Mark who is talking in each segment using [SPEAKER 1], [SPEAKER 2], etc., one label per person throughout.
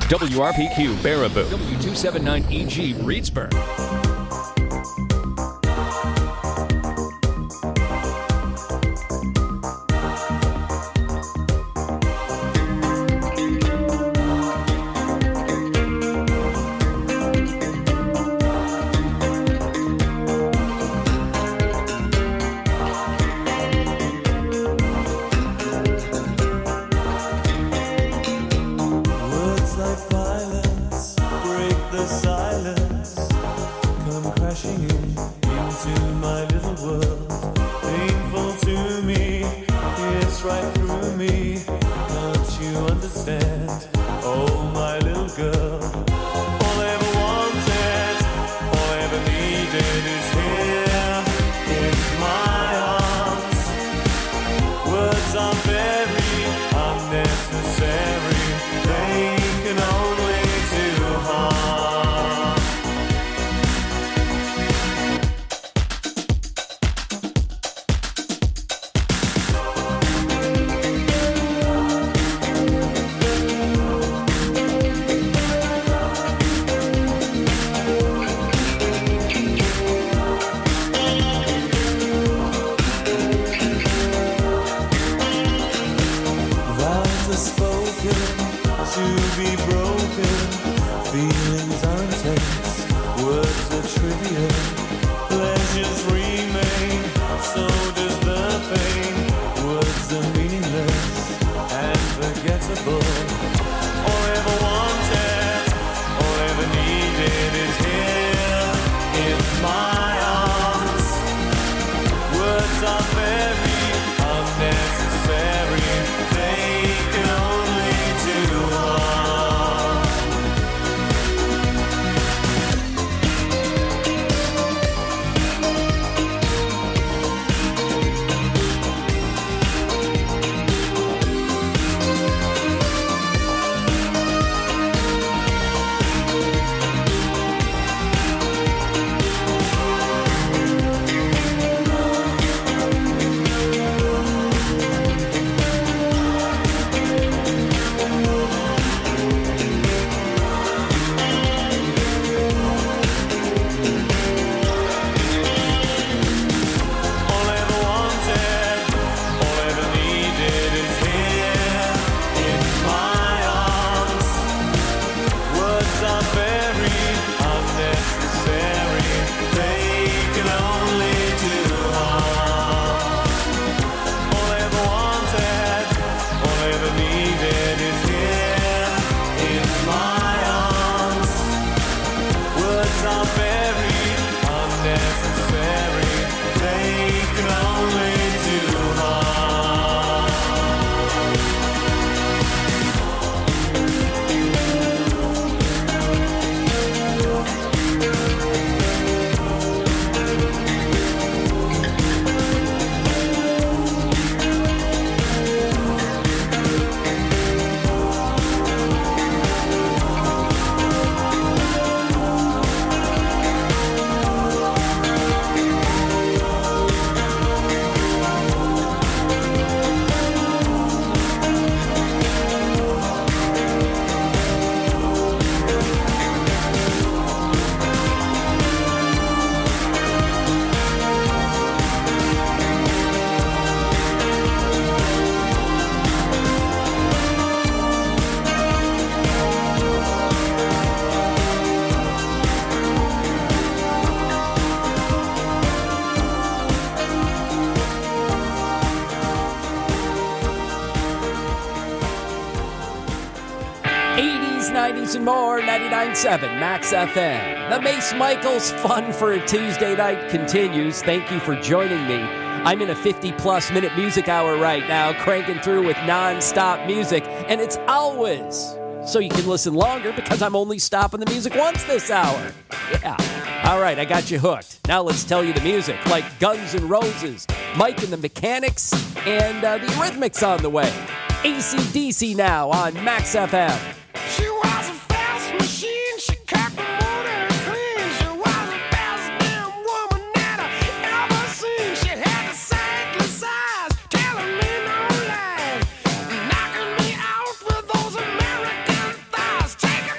[SPEAKER 1] WRPQ Baraboo, W279EG Reedsburg.
[SPEAKER 2] And more, 99.7 Max FM. The Mace Michaels Fun for a Tuesday Night continues. Thank you for joining me. I'm in a 50-plus minute music hour right now, cranking through with non-stop music, and it's always so you can listen longer because I'm only stopping the music once this hour. Yeah. All right, I got you hooked. Now let's tell you the music, like Guns N' Roses, Mike and the Mechanics, and the Eurythmics on the way. AC/DC now on Max FM.
[SPEAKER 3] She was a fast machine, she cocked the motor clean. She was the best damn woman that I ever seen. She had the sightless eyes, telling me no lies, knocking me out with those American thighs. Take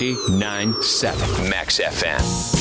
[SPEAKER 1] 99.7 Max FM.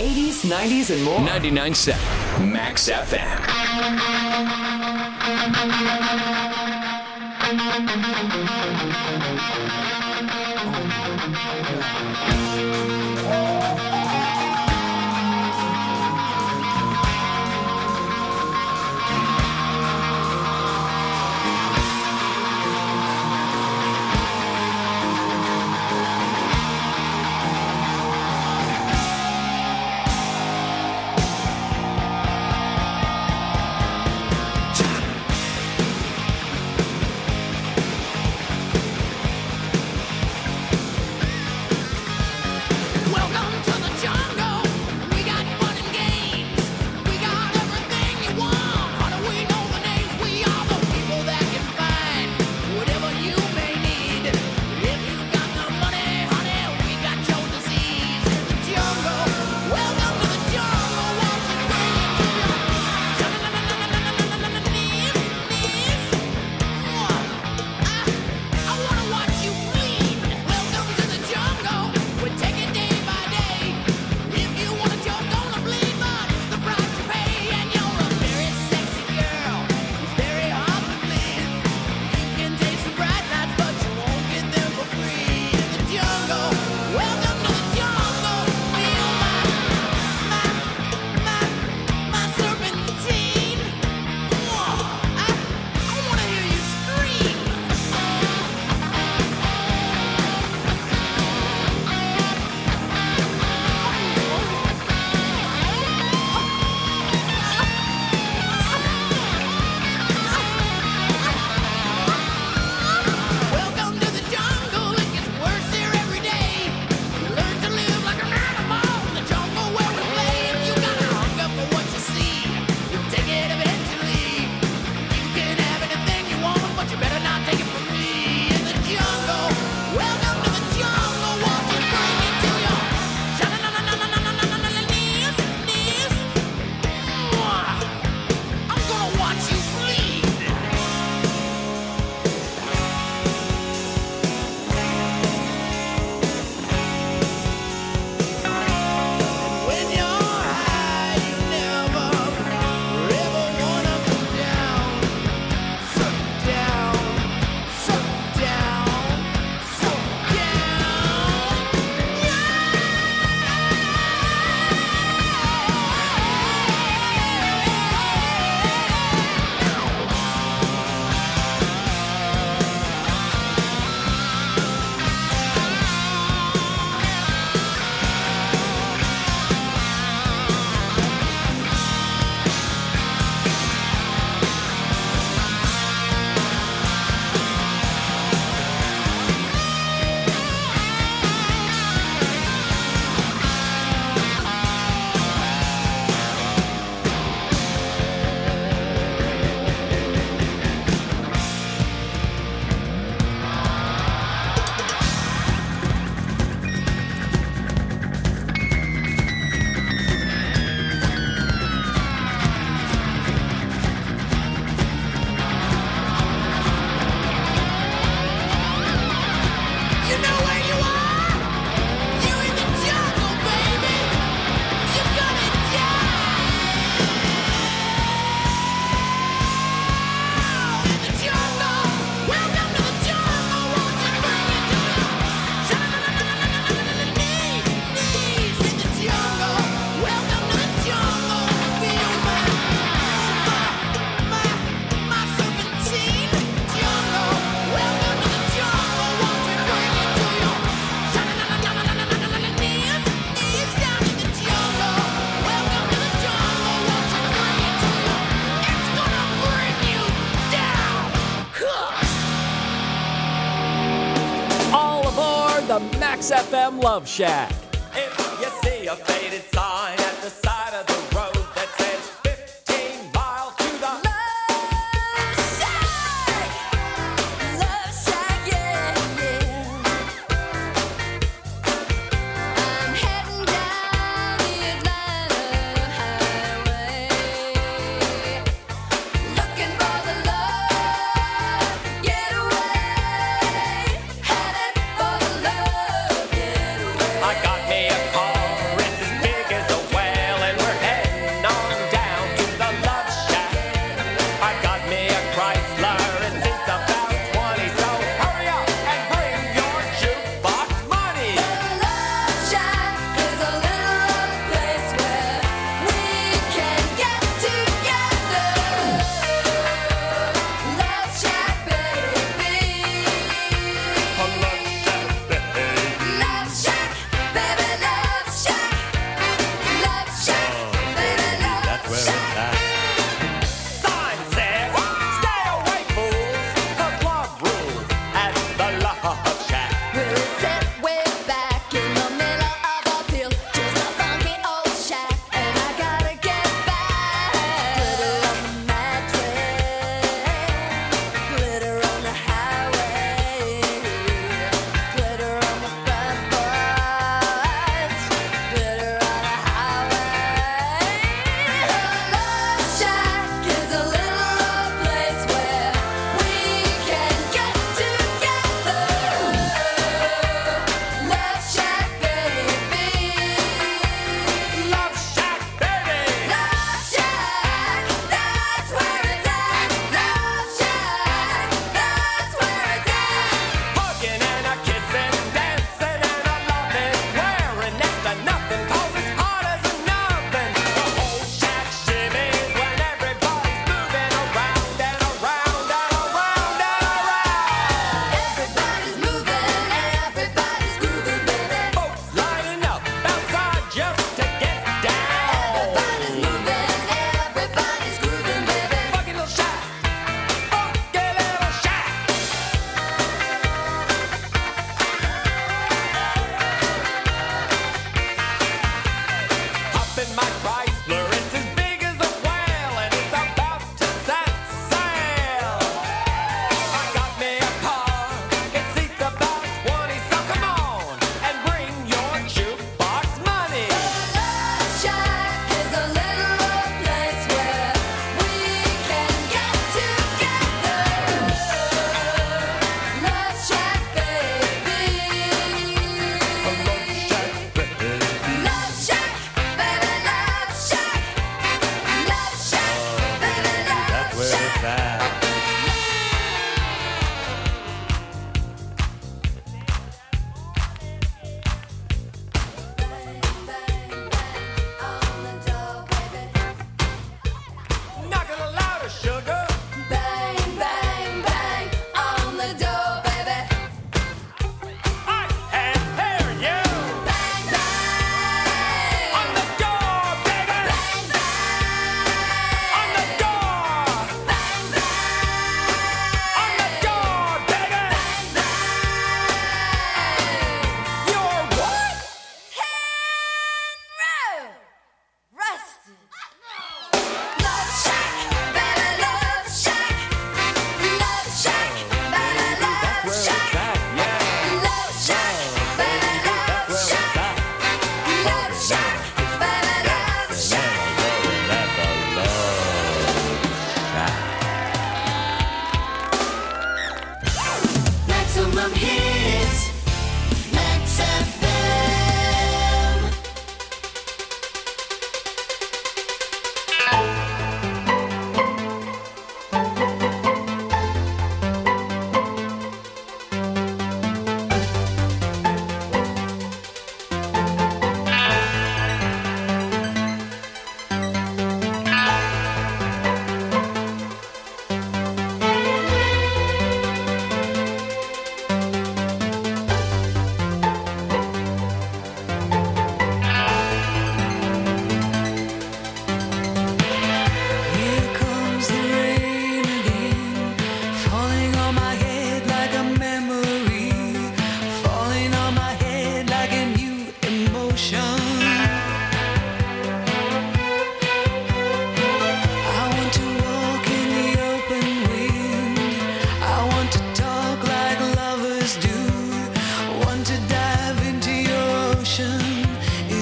[SPEAKER 4] 80s, 90s, and more.
[SPEAKER 1] 99.7 Max FM.
[SPEAKER 2] the Max FM Love Shack.
[SPEAKER 5] If you see a faded sign at the side of the road that says 15 miles to the
[SPEAKER 6] Love Shack, yeah, yeah. I'm heading down the Atlanta highway, looking for the love getaway, headed for the love getaway.
[SPEAKER 5] I got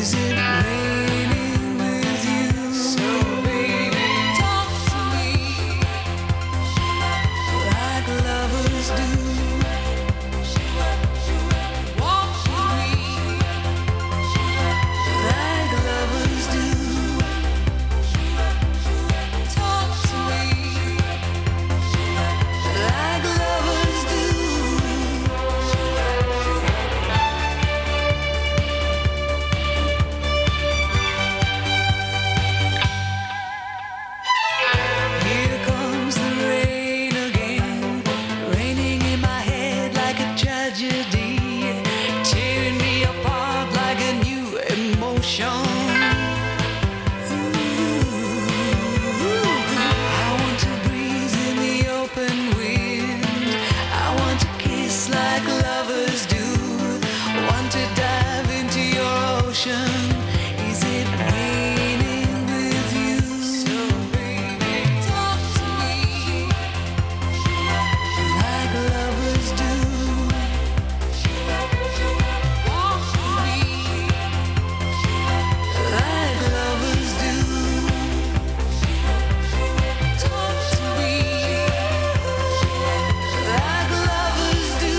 [SPEAKER 3] Is it raining with you? So baby, talk to me like lovers do. Walk with me like lovers do. Talk to me like lovers do. Here comes the rain again, raining in my head like a tragedy, tearing me apart like a new emotion. I want to breathe in the open wind. I want to kiss like lovers do. Want to dive into your ocean. Is it raining with you? So baby, talk to me like lovers do. Walk with me like lovers do. Talk to me like lovers do.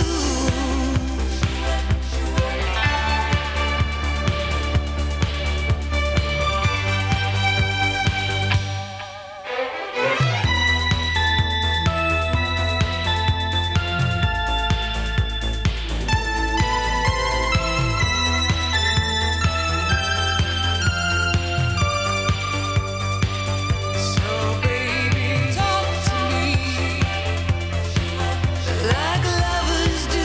[SPEAKER 3] So baby, talk to me like lovers do.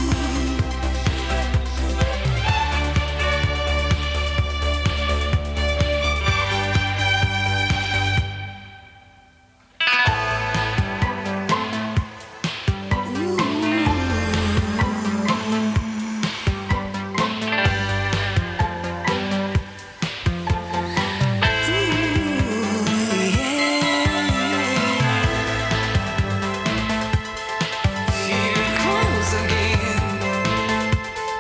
[SPEAKER 3] Here it comes again.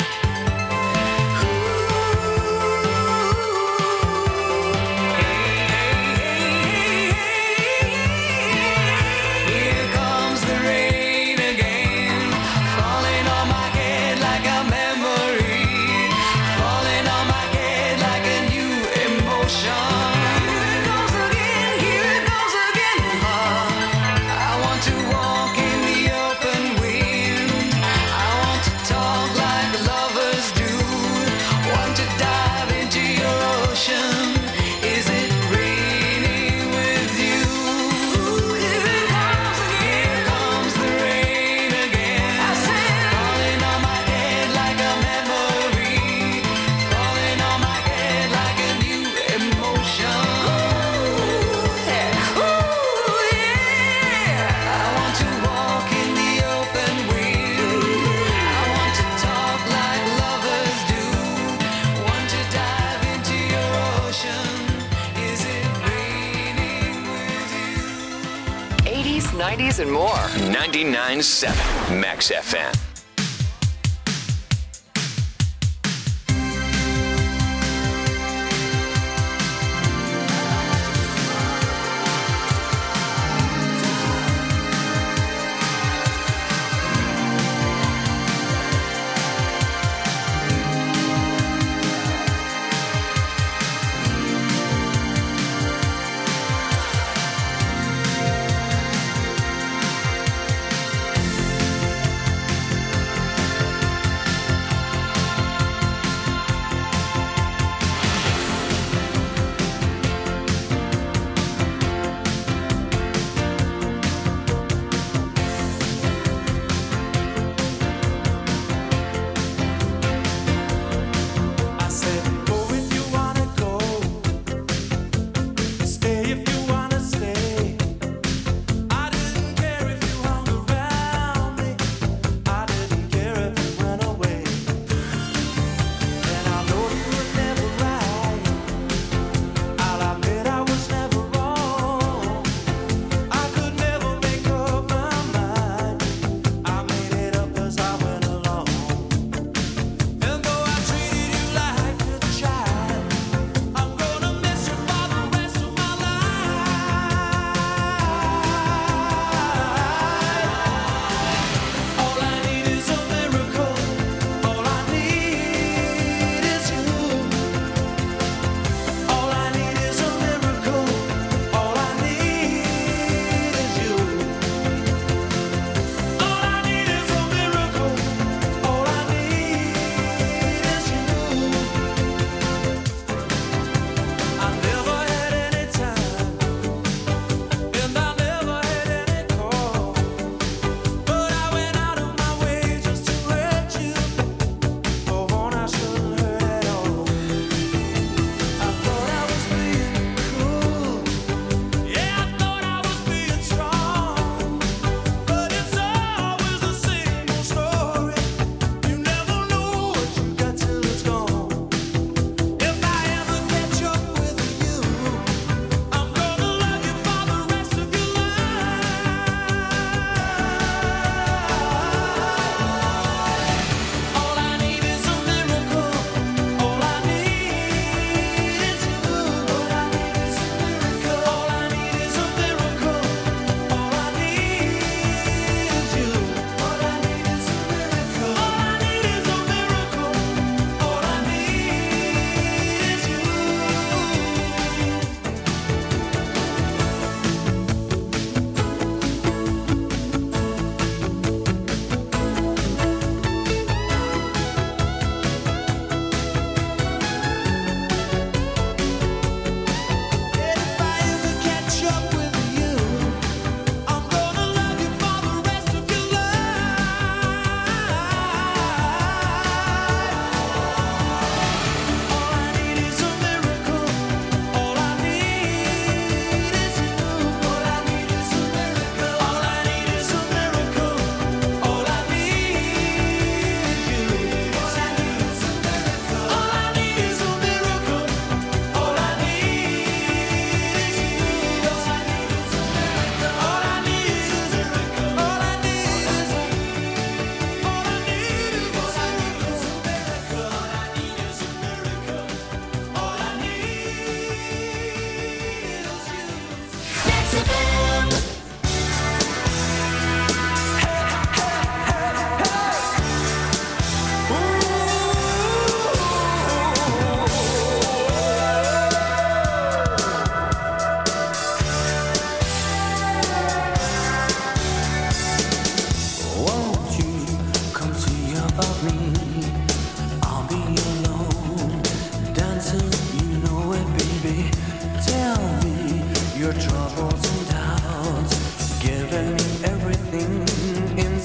[SPEAKER 3] Here comes the rain again, falling on my head like a memory, falling on my head like a new emotion. Here it goes again, here it goes again. I want to walk in the open wind. I want to talk like lovers do. Want to dive into your ocean. Is it raining with you? Here comes the rain again. Falling on my head like a memory, falling on my head like a new emotion. I want to walk in the open wind. I want to talk like lovers do. Want to dive into your ocean. Is it raining with you?
[SPEAKER 1] 80s, 90s, and more. 99.7 Max FM.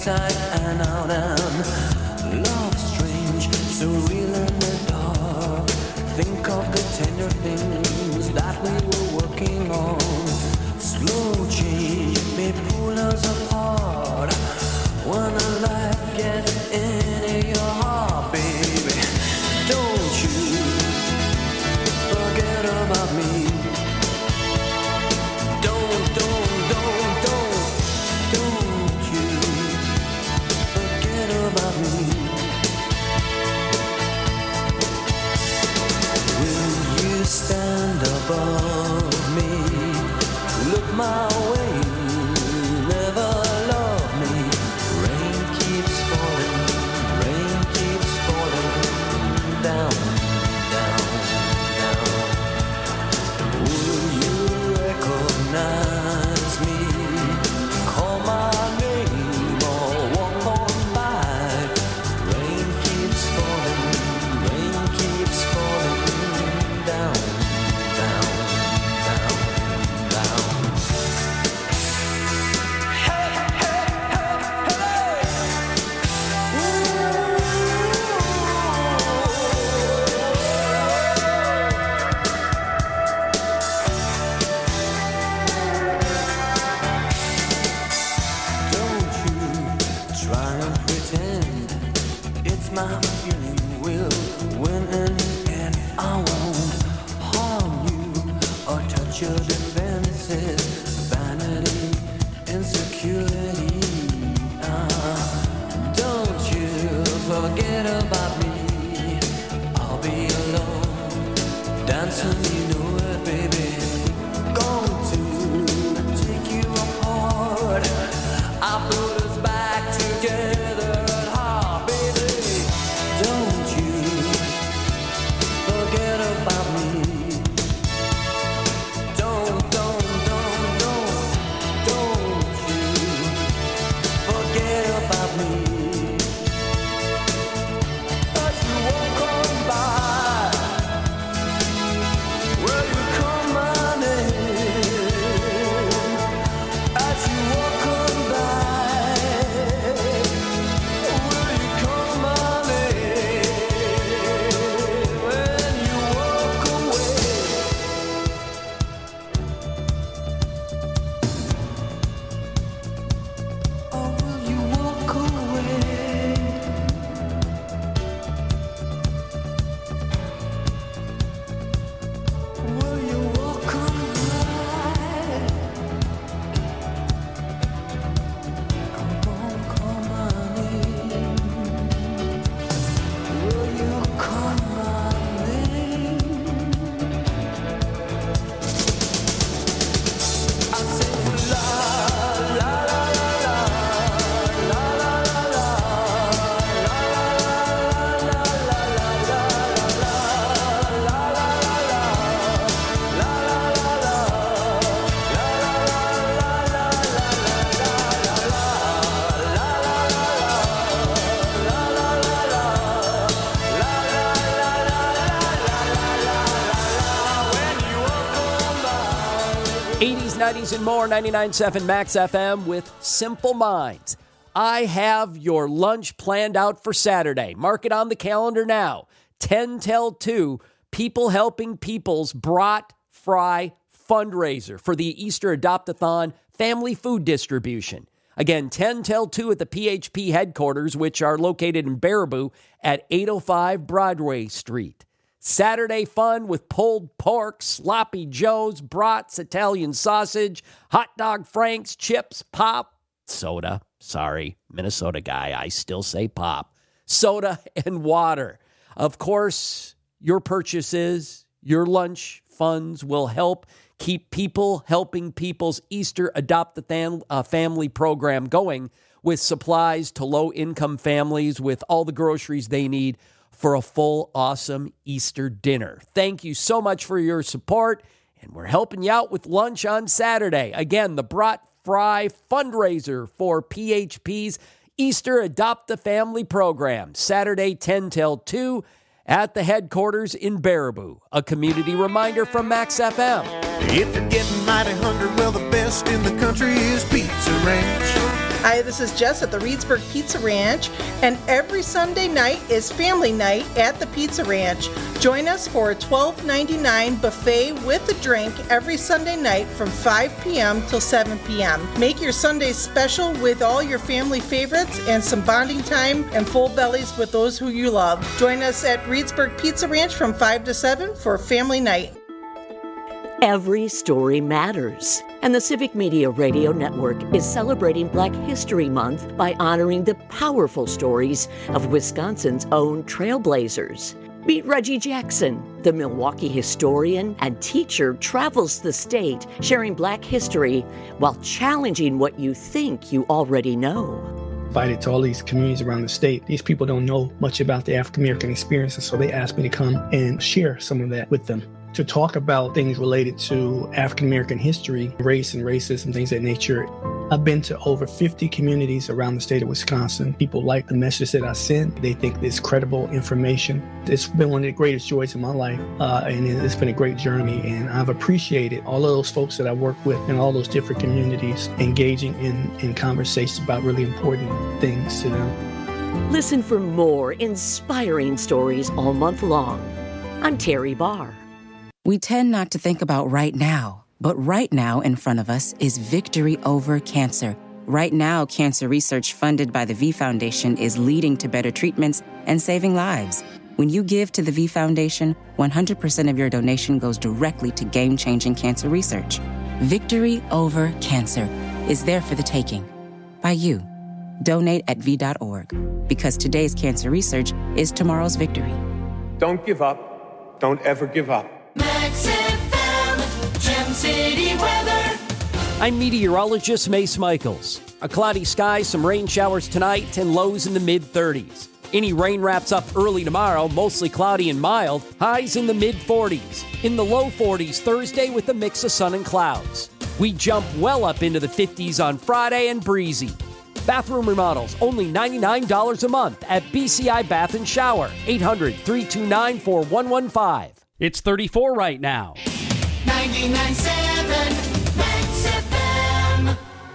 [SPEAKER 4] inside and out and love strange, surreal in the dark. Think of the tender things that we were working on. Slow change may pull us apart when the light gets into your heart, baby. Don't you forget about me. Don't you forget about me. Will you stand above me? Look my way, never love me. Rain keeps falling down, down, down. Will you recognize me? Call my name or walk on by. Rain keeps falling down, down, down, down. Don't you try and pretend it's my feeling will win in the end. I won't harm you or touch your defenses. Vanity, insecurity. Don't you forget about me. I'll be alone, dancing, you know it, baby. Going to take you apart. I put us back together at heart, baby. Don't you forget about me. Don't you forget about me. As you walk on by, will you call my name? As you walk on by, will you call my name? When you walk away. Oh, will you walk away? Will you walk on by? Come on, call my name. Will you call my name? I say la la la la la la la la
[SPEAKER 2] '80s, '90s, and more. 99.7 Max FM with Simple Minds. I have your lunch planned out for Saturday. Mark it on the calendar now. 10 till 2, People Helping People's Brat Fry fundraiser for the Easter Adopt-a-thon family food distribution. Again, 10 till 2 at the PHP headquarters, which are located in Baraboo at 805 Broadway Street. Saturday fun with pulled pork, sloppy joes, brats, Italian sausage, hot dog franks, chips, pop, soda. Sorry, Minnesota guy, I still say pop. Soda and water. Of course, your purchases, your lunch funds will help keep People Helping People's Easter Adopt-a-Family program going with supplies to low-income families with all the groceries they need for a full, awesome Easter dinner. Thank you so much for your support, and we're helping you out with lunch on Saturday. Again, the Brat Fry fundraiser for PHP's Easter Adopt-a-Family program, Saturday 10 till 2 at the headquarters in Baraboo. A community reminder from Max FM.
[SPEAKER 7] If you're getting mighty hungry, well, the best in the country is Pizza Ranch. Hi, this is Jess at the Reedsburg Pizza Ranch, and every Sunday night is family night at the Pizza Ranch. Join us for a $12.99 buffet with a drink every Sunday night from 5 p.m. till 7 p.m. Make your Sundays special with all your family favorites and some bonding time and full bellies with those who you love. Join us at Reedsburg Pizza Ranch from 5 to 7 for a family night.
[SPEAKER 8] Every story matters. And the Civic Media Radio Network is celebrating Black History Month by honoring the powerful stories of Wisconsin's own trailblazers. Meet Reggie Jackson, the Milwaukee historian and teacher, travels the state sharing Black history while challenging what you think you already know.
[SPEAKER 9] Invited to all these communities around the state. These people don't know much about the African American experience, and so they asked me to come and share some of that with them. To talk about things related to African American history, race and racism, things of that nature. I've been to over 50 communities around the state of Wisconsin. People like the message that I send. They think it's credible information. It's been one of the greatest joys of my life, and it's been a great journey. And I've appreciated all of those folks that I work with in all those different communities, engaging in conversations about really important things to them.
[SPEAKER 8] Listen for more inspiring stories all month long. I'm Terry Barr.
[SPEAKER 10] We tend not to think about right now, but right now in front of us is victory over cancer. Right now, cancer research funded by the V Foundation is leading to better treatments and saving lives. When you give to the V Foundation, 100% of your donation goes directly to game-changing cancer research. Victory over cancer is there for the taking. By you. Donate at V.org. Because today's cancer research is tomorrow's victory.
[SPEAKER 11] Don't give up. Don't ever give up.
[SPEAKER 6] Max FM, Gem City weather.
[SPEAKER 2] I'm meteorologist Mace Michaels. A cloudy sky, some rain showers tonight, and lows in the mid-30s. Any rain wraps up early tomorrow, mostly cloudy and mild, highs in the mid-40s. In the low 40s Thursday with a mix of sun and clouds. We jump well up into the 50s on Friday and breezy. Bathroom remodels, only $99 a month at BCI Bath and Shower, 800-329-4115. It's 34 right now.
[SPEAKER 6] 99.7 Max FM.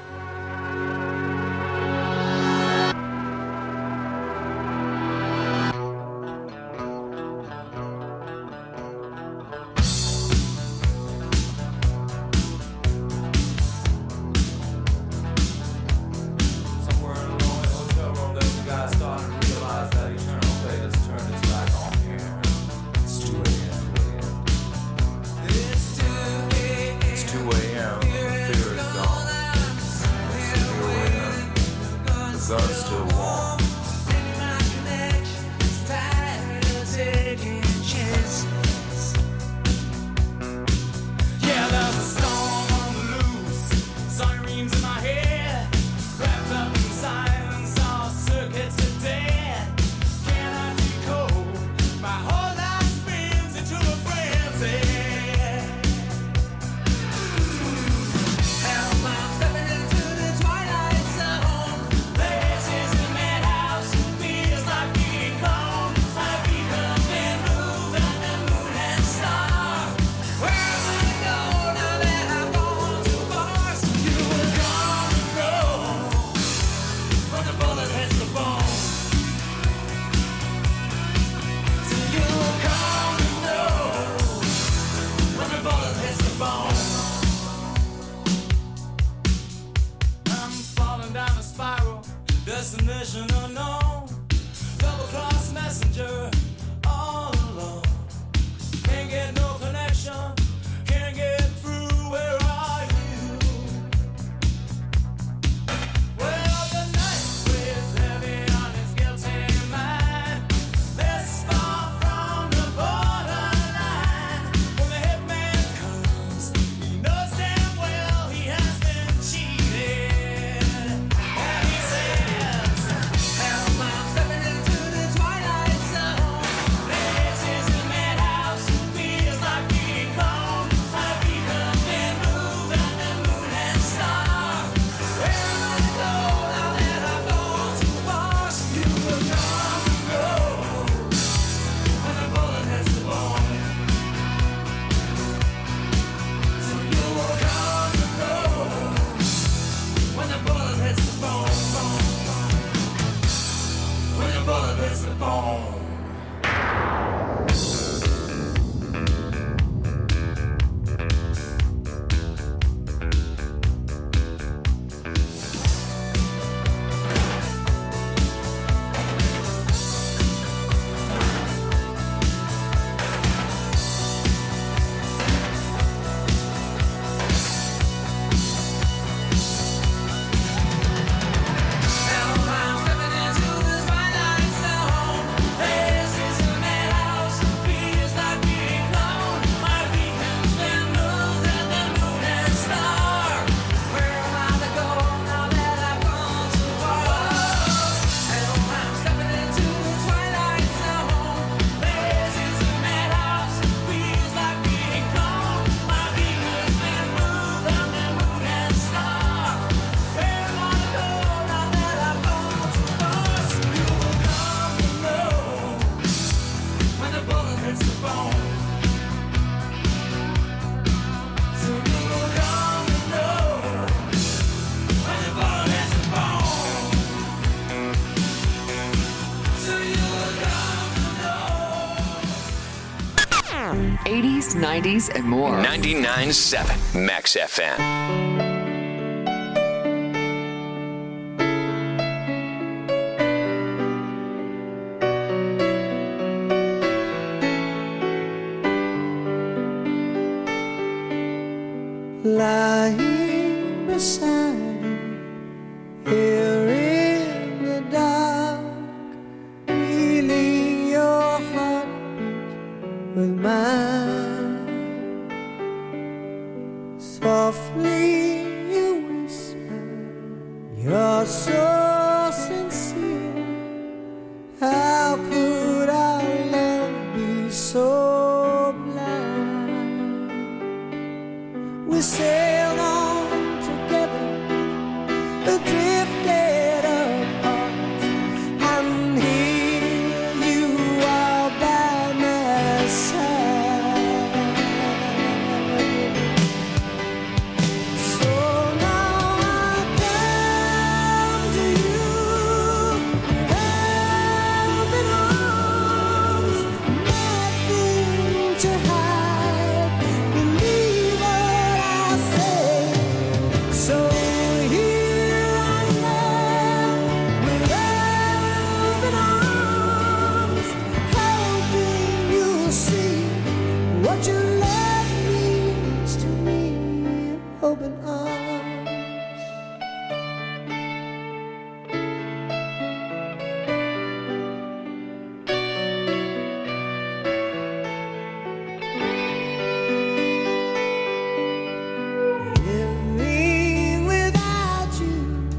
[SPEAKER 5] Somewhere in a lonely hotel room, those guys started to realize that eternal fate has turned its back on here. It's 2 a.m. It's 2 a.m.
[SPEAKER 12] 80s, 90s, and more.
[SPEAKER 1] 99.7 Max FM.
[SPEAKER 4] Lying beside you here in the dark, feeling your heartbeat with mine. Softly you whisper, you're so sincere. How could our love be so blind? We sailed on together, drifted apart, and here you are by my side. So now I come to you, open arms, nothing to hide. Believe what I say. So here I am with open arms, hoping you'll see what your love means to me. Open arms. Living without you,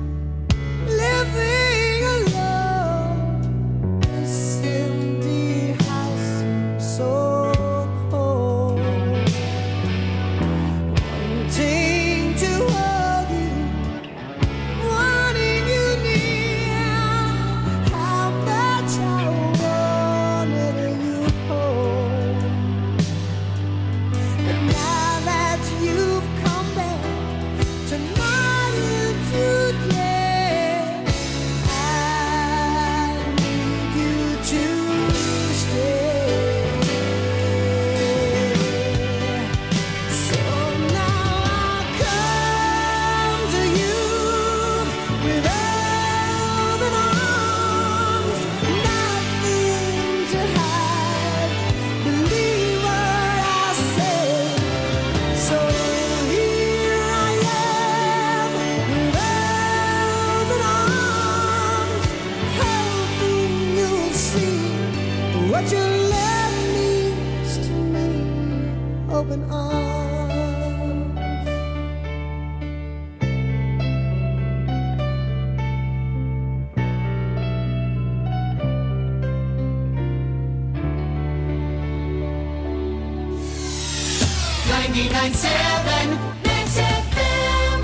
[SPEAKER 4] living alone, this empty house seems so cold. Wanting to hold you, wanting you near, how much I wanted you home. And now that you've come back tonight and today, I need you to stay. So now I come to you with open arms, nothing to hide. Believe what I say. So here I am with open arms, hoping you'll see what your love means to me. Open arms.
[SPEAKER 6] Max FM.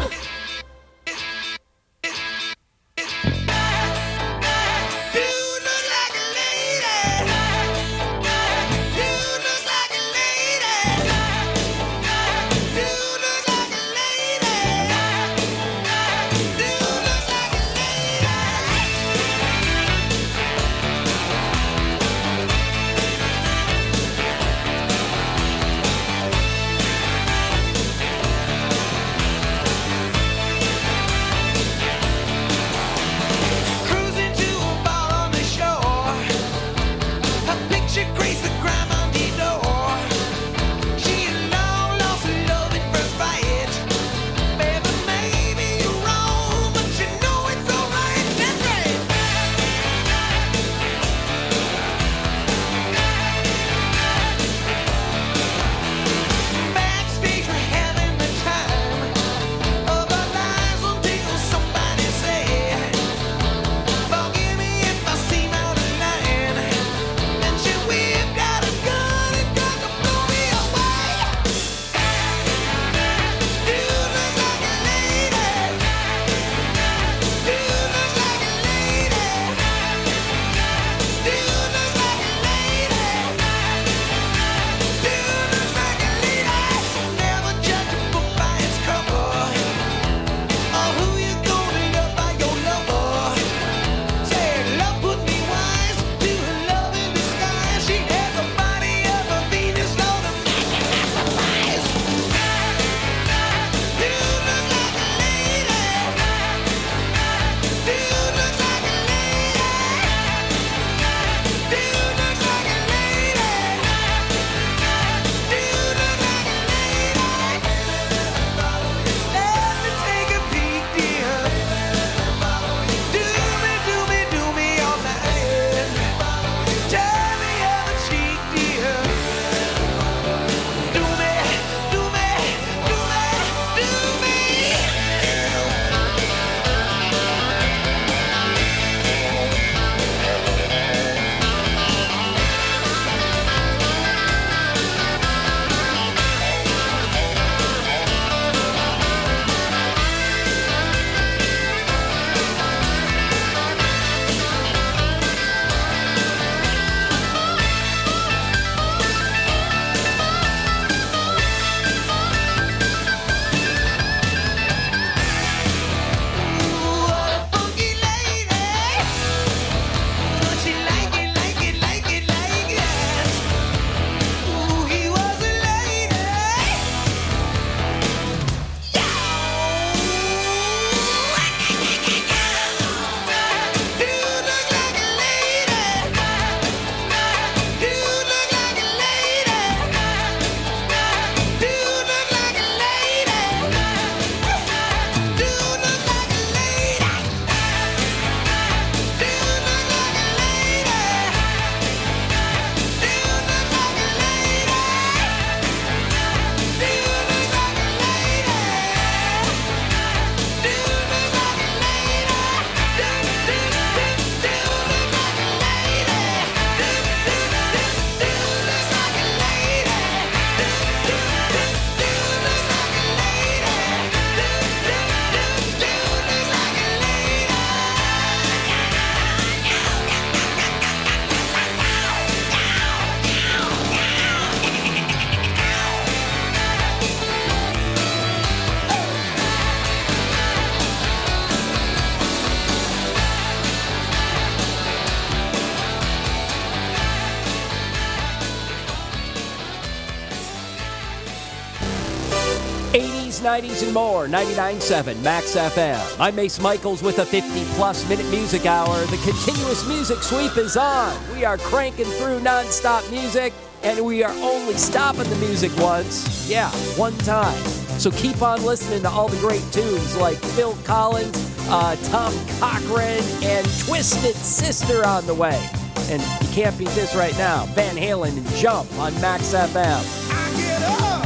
[SPEAKER 2] 80s, 90s, and more. 99.7 Max FM. I'm Mace Michaels with a 50-plus minute music hour. The continuous music sweep is on. We are cranking through nonstop music, and we are only stopping the music once. Yeah, one time. So keep on listening to all the great tunes like Phil Collins, Tom Cochrane, and Twisted Sister on the way. And you can't beat this right now. Van Halen and Jump on Max FM.
[SPEAKER 3] I get up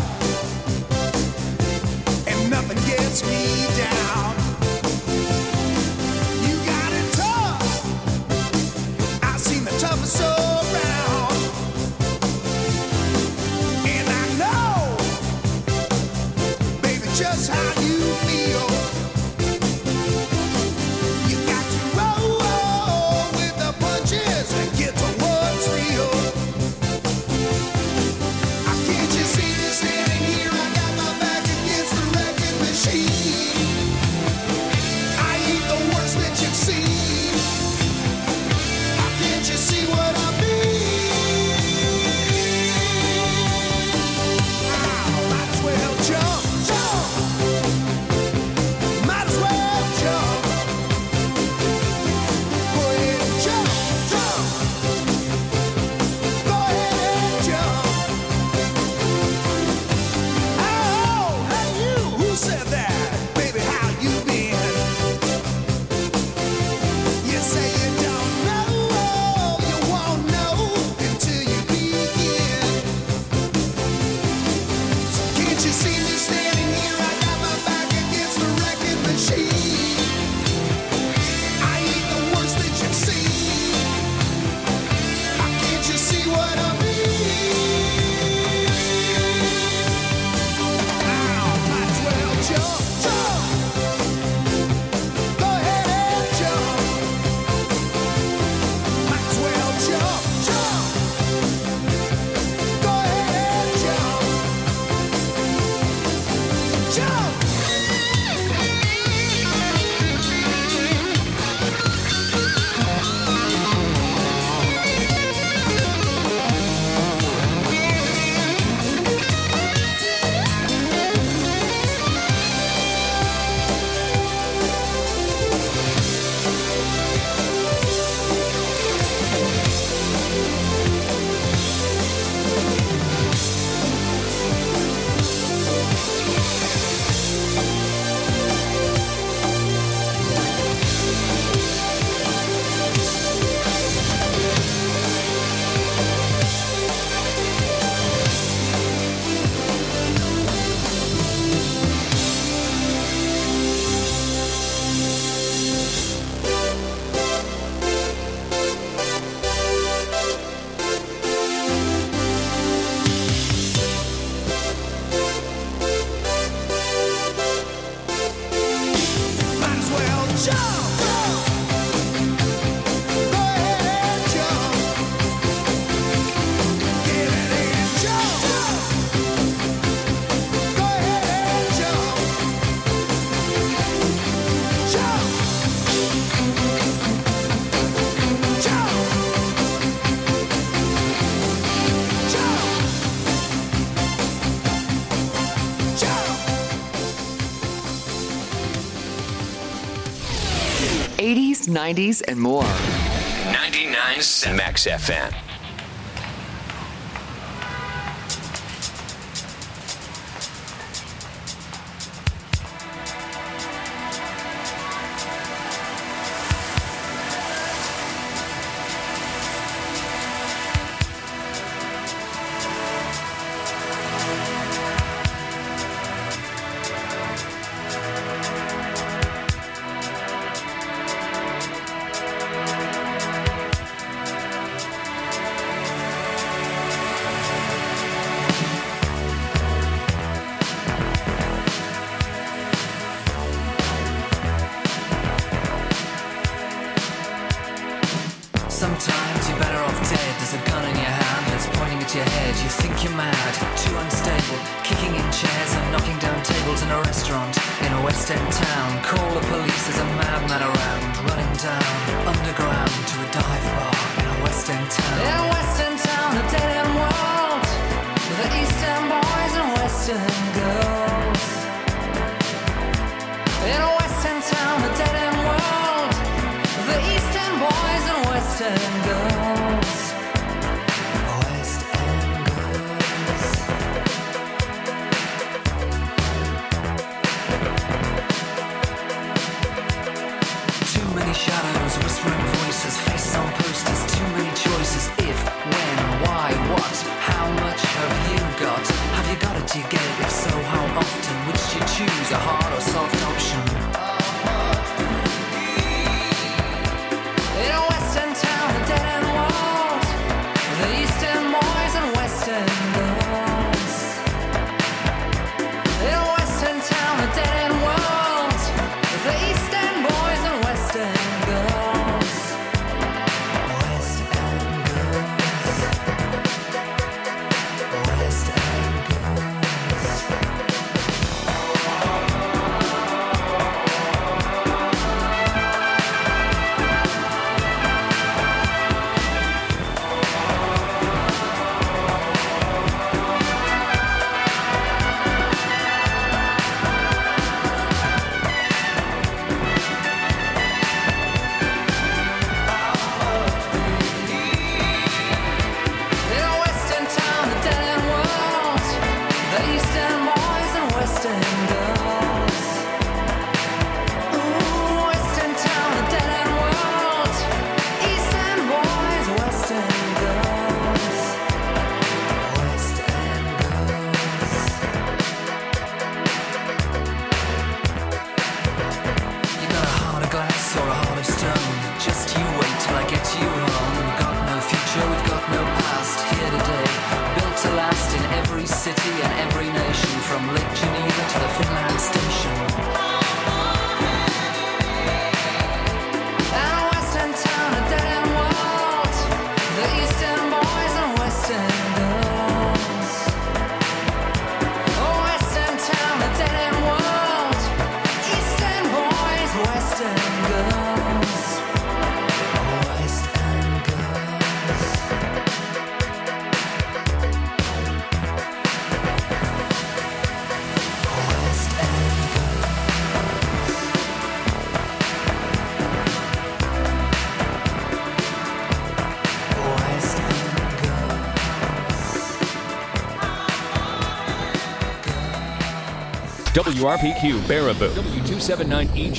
[SPEAKER 3] and nothing gets me down. You got it tough. I've seen the toughest around. And I know, baby, just how you feel. You got to roll with the punches and get to what's real. Can't you see me standing here? I got my back against the wrecking machine. I ain't the worst that you've seen. How can't you see what I mean? Might as well jump, jump. Might as well jump. Go ahead and jump, jump. Go ahead and jump. Oh, hey you, who said that? Baby, how you been? You say you don't know, you won't know until you begin. So can't you see me standing here? I got my back against the wrecking machine. I ain't the worst that you've seen. How can't you see what I mean? Might as well jump, jump. Go ahead and jump. Might as well jump, jump. Go ahead and jump. Jump. Might as well jump. Go ahead and jump. Get it and jump. Go ahead and jump. Jump. Jump. Jump. Jump.
[SPEAKER 1] 80s, 90s, and more. 99.7 Max FM.
[SPEAKER 4] Sometimes you're better off dead. There's a gun in your hand that's pointing at your head. You think you're mad, too unstable, kicking in chairs and knocking down tables in a restaurant in a West End town. Call the police, there's a madman around, running down underground to a dive bar in a West End town. In a West End town, a dead end world, with the East End boys and West End girls. choose a hard or soft option. In a western town, the dead end walls, the eastern boys and western girls. In a western town, the dead end walls, the eastern boys and western girls. West End girls. West End girls. In a western town, the dead end world, the eastern boys and western girls. Ooh, western town, the dead end world, eastern boys, western girls. West End girls. You got a heart of glass or a heart of stone. Just you wait till I get you home. We've got no future, we've got no past. Here today, built to last in every city and every nation, from Lake Geneva to the Finland station. And a western town, a dead end world, the eastern boys and western girls. Oh, western town, a dead end world, eastern boys, western girls. West End girls. West End girls. West End girls.
[SPEAKER 12] WRPQ Baraboo. W279E